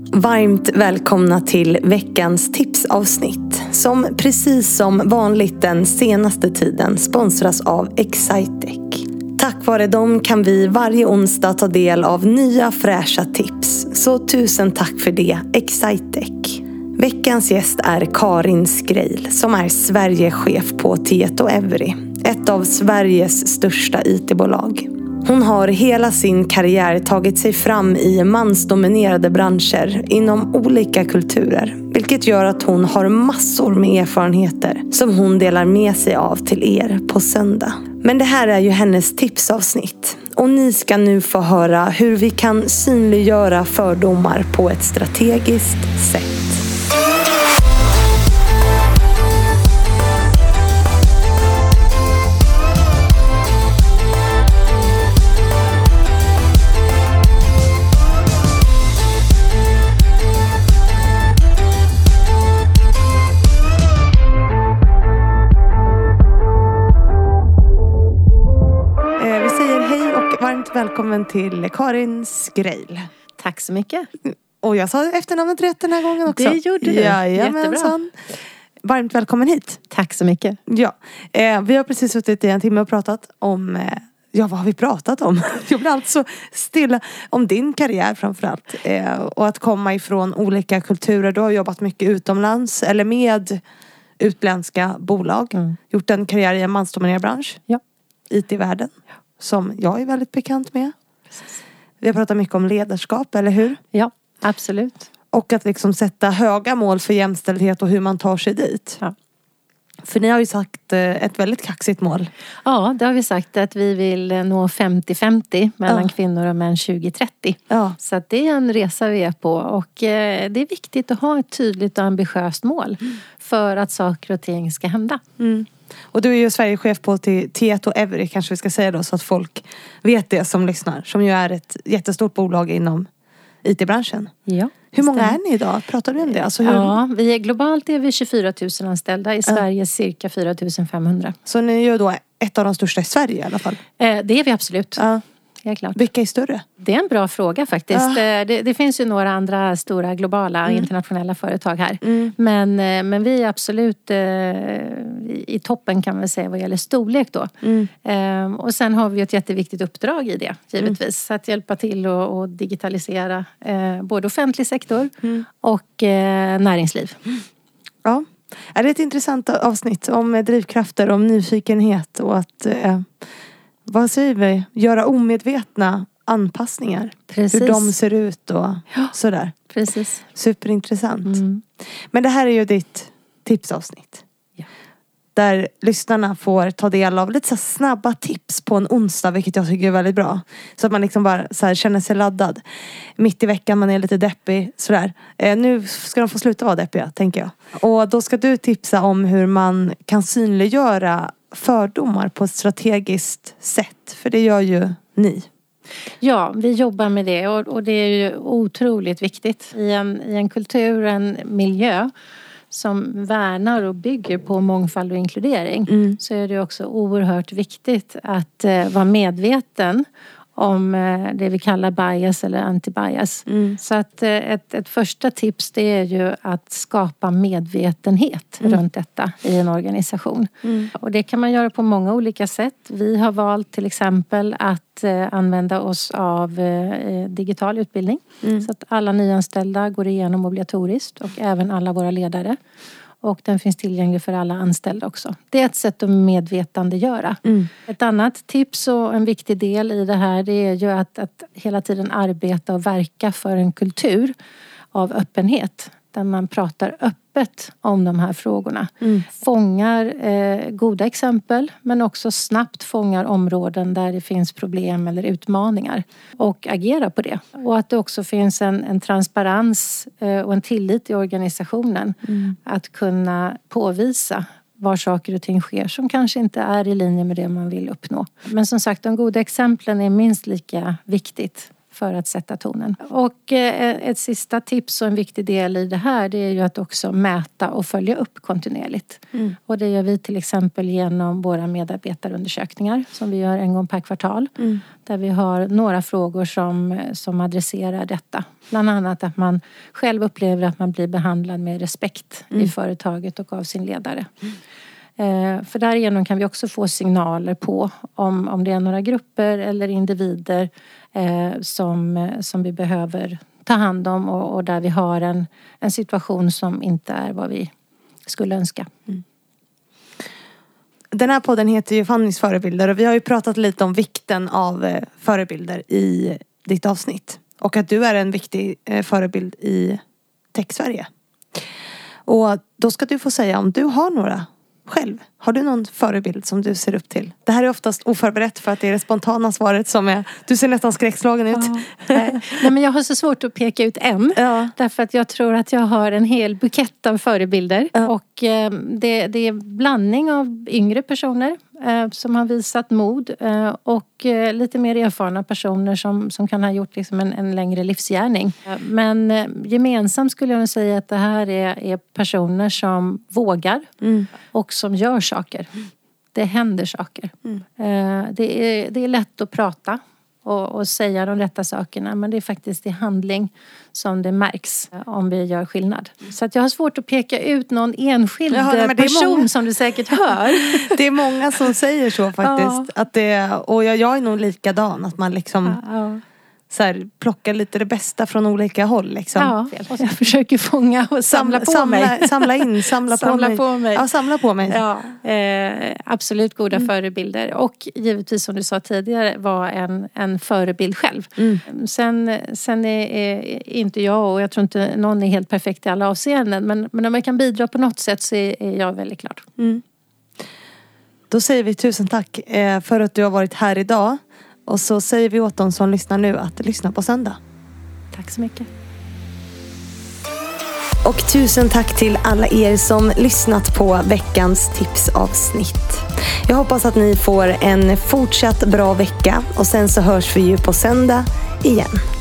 Varmt välkomna till veckans tipsavsnitt som precis som vanligt den senaste tiden sponsras av Excitec. Tack vare dem kan vi varje onsdag ta del av nya fräscha tips. Så tusen tack för det, Excitec. Veckans gäst är Karin Skreil som är Sverigechef på Tietoevry, ett av Sveriges största IT-bolag. Hon har hela sin karriär tagit sig fram i mansdominerade branscher inom olika kulturer. Vilket gör att hon har massor med erfarenheter som hon delar med sig av till er på söndag. Men det här är ju hennes tipsavsnitt. Och ni ska nu få höra hur vi kan synliggöra fördomar på ett strategiskt sätt. Välkommen till Karin Skreil. Tack så mycket. Och jag sa efternamnet rätt den här gången också. Det gjorde du. Jajamensan. Varmt välkommen hit. Tack så mycket. Ja, vi har precis suttit i en timme och pratat om... vad har vi pratat om? Jag blir alltså stilla om din karriär framförallt. Och att komma ifrån olika kulturer. Du har jobbat mycket utomlands eller med utländska bolag. Gjort en karriär i en mansdominerad bransch. Ja. IT-världen. Som jag är väldigt bekant med. Precis. Vi har pratat mycket om ledarskap, eller hur? Ja, absolut. Och att liksom sätta höga mål för jämställdhet och hur man tar sig dit. Ja. För ni har ju sagt ett väldigt kaxigt mål. Ja, det har vi sagt att vi vill nå 50-50 mellan kvinnor och män 2030. Ja. Så att det är en resa vi är på. Och det är viktigt att ha ett tydligt och ambitiöst mål för att saker och ting ska hända. Mm. Och du är ju Sverigechef på Tietoevry, kanske vi ska säga då, så att folk vet det som lyssnar. Som ju är ett jättestort bolag inom IT-branschen. Ja. Hur många är ni idag? Pratar du om det? Alltså Ja, globalt är vi 24 000 anställda. I Sverige cirka 4 500. Så ni är ju då ett av de största i Sverige i alla fall? Det är vi absolut. Ja. Ja, klart. Vilka är större? Det är en bra fråga faktiskt. Det finns ju några andra stora globala internationella företag här. Men vi är absolut i toppen kan man säga vad gäller storlek då. Och sen har vi ett jätteviktigt uppdrag i det givetvis. Att hjälpa till och digitalisera både offentlig sektor och näringsliv. Ja, det är ett intressant avsnitt om drivkrafter, om nyfikenhet och att... vad säger vi? Göra omedvetna anpassningar. Precis. Hur de ser ut och sådär. Precis. Superintressant. Men det här är ju ditt tipsavsnitt. Ja. Där lyssnarna får ta del av lite så snabba tips på en onsdag. Vilket jag tycker är väldigt bra. Så att man liksom bara så här känner sig laddad. Mitt i veckan man är lite deppig. Sådär. Nu ska de få sluta vara deppiga, tänker jag. Och då ska du tipsa om hur man kan synliggöra fördomar på ett strategiskt sätt. För det gör ju ni. Ja, vi jobbar med det och det är ju otroligt viktigt. I en kultur, en miljö som värnar och bygger på mångfald och inkludering så är det också oerhört viktigt att vara medveten om det vi kallar bias eller anti-bias. Så att ett första tips det är ju att skapa medvetenhet runt detta i en organisation. Och det kan man göra på många olika sätt. Vi har valt till exempel att använda oss av digital utbildning. Så att alla nyanställda går igenom obligatoriskt och även alla våra ledare. Och den finns tillgänglig för alla anställda också. Det är ett sätt att medvetandegöra. Ett annat tips och en viktig del i det här det är ju att hela tiden arbeta och verka för en kultur av öppenhet. Där man pratar öppet om de här frågorna. Fångar goda exempel men också snabbt fångar områden där det finns problem eller utmaningar. Och agerar på det. Och att det också finns en transparens och en tillit i organisationen. Att kunna påvisa var saker och ting sker som kanske inte är i linje med det man vill uppnå. Men som sagt, de goda exemplen är minst lika viktigt för att sätta tonen. Och ett sista tips och en viktig del i det här, det är ju att också mäta och följa upp kontinuerligt. Och det gör vi till exempel genom våra medarbetarundersökningar som vi gör en gång per kvartal. Där vi har några frågor som adresserar detta. Bland annat att man själv upplever att man blir behandlad med respekt i företaget och av sin ledare. För därigenom kan vi också få signaler på om det är några grupper eller individer som vi behöver ta hand om och där vi har en situation som inte är vad vi skulle önska. Den här podden heter ju Fannys förebilder och vi har ju pratat lite om vikten av förebilder i ditt avsnitt. Och att du är en viktig förebild i Tech-Sverige. Och då ska du få säga om du har några själv. Har du någon förebild som du ser upp till? Det här är oftast oförberett för att det är det spontana svaret som är... Du ser nästan skräckslagen ut. Nej, men jag har så svårt att peka ut en. Ja. Därför att jag tror att jag har en hel bukett av förebilder. Ja. Och det är blandning av yngre personer som har visat mod. Och lite mer erfarna personer som kan ha gjort liksom en längre livsgärning. Men gemensamt skulle jag säga att det här är personer som vågar. Och som gör saker. Det händer saker. Det är lätt att prata och säga de rätta sakerna. Men det är faktiskt i handling som det märks om vi gör skillnad. Så att jag har svårt att peka ut någon enskild person som du säkert hör. Det är många som säger så faktiskt. Ja. Och jag är nog likadan. Att man liksom... Så här, plocka lite det bästa från olika håll liksom. Ja, och jag försöker fånga och samla på mig. Samla på mig. Ja, samla på mig. Ja, absolut goda förebilder. Och givetvis som du sa tidigare var en förebild själv. Sen är inte jag och jag tror inte någon är helt perfekt i alla avseenden. Men om jag kan bidra på något sätt så är jag väldigt glad. Då säger vi tusen tack för att du har varit här idag. Och så säger vi åt dem som lyssnar nu att lyssna på söndag. Tack så mycket. Och tusen tack till alla er som lyssnat på veckans tipsavsnitt. Jag hoppas att ni får en fortsatt bra vecka. Och sen så hörs vi ju på söndag igen.